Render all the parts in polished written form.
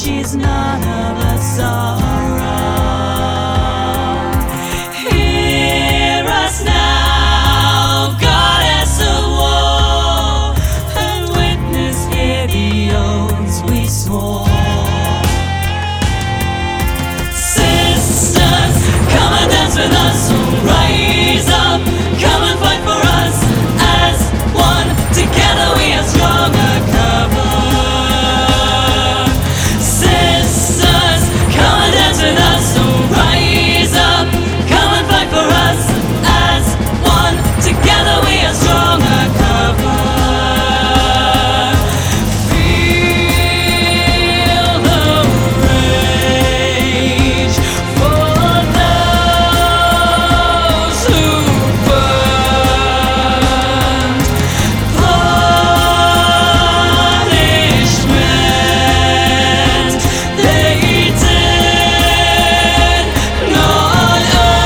she's none of us around. Hear us now, goddess of war, and witness here the oaths we swore. Sisters, come and dance with us, rise up, come and fight for us as one. Together we are stronger cover. Sisters, come and dance with us, rise up, come and fight for us as one. Together we are stronger cover. Feel the rage for those who burned. Punishment they did not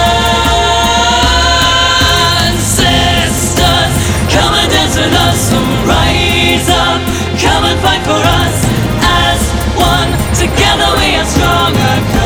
earn. Sisters, come and dance with us, rise up, come and fight for us as one. Together we are stronger.